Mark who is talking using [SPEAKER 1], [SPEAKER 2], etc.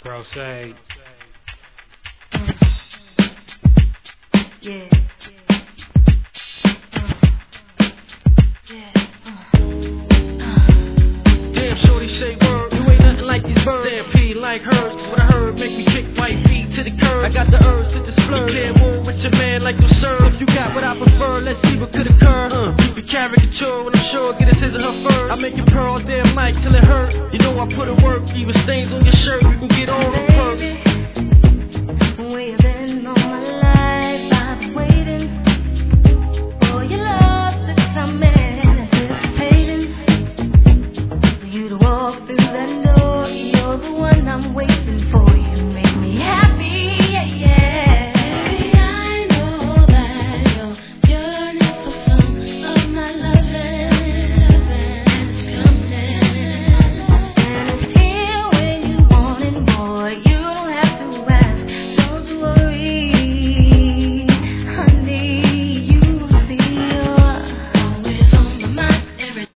[SPEAKER 1] Bro, say.
[SPEAKER 2] Yeah.
[SPEAKER 3] Damn, shorty say word, you ain't nothing like these birds. Damn, P like hers, what I heard make me kick white feet to the curb. I got the urge to just flirt. You can't move with your man like you serve. If you got what I prefer, let's see what could occur. You caricature, and I'm sure get his or her fur. I make it pearl, damn mic till it hurt. You know I put in work, even stains on your shirt, you can get all the perks.
[SPEAKER 2] We've been all my life, I've been waiting for your love to come in, anticipating for you to walk through that door. You're the one I'm waiting for.